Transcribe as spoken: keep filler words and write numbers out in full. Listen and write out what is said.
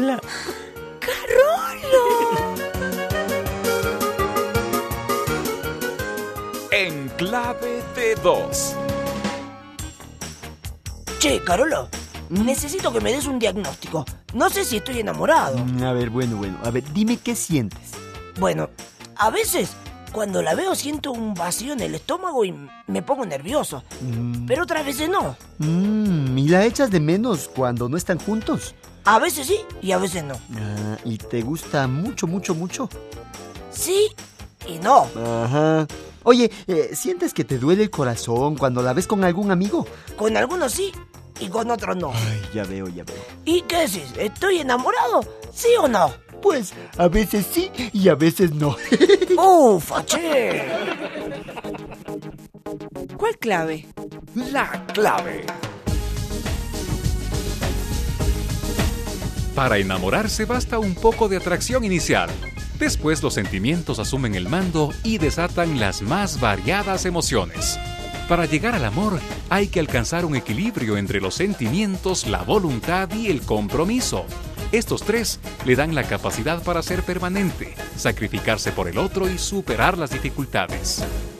Carola. ¡Carola! En clave de dos. Che, Carola, necesito que me des un diagnóstico. No sé si estoy enamorado. Mm, A ver, bueno, bueno. A ver, dime qué sientes. Bueno, a veces cuando la veo siento un vacío en el estómago y me pongo nervioso. Mm, Pero otras veces no. mm, ¿Y la echas de menos cuando no están juntos? A veces sí y a veces no. Ah, ¿y te gusta mucho, mucho, mucho? Sí y no. Ajá. Oye, eh, ¿sientes que te duele el corazón cuando la ves con algún amigo? Con algunos sí y con otros no. Ay, ya veo, ya veo. ¿Y qué decís? ¿Estoy enamorado? ¿Sí o no? Pues a veces sí y a veces no. ¡Ufa, che! ¿Cuál clave? La clave. Para enamorarse basta un poco de atracción inicial. Después los sentimientos asumen el mando y desatan las más variadas emociones. Para llegar al amor hay que alcanzar un equilibrio entre los sentimientos, la voluntad y el compromiso. Estos tres le dan la capacidad para ser permanente, sacrificarse por el otro y superar las dificultades.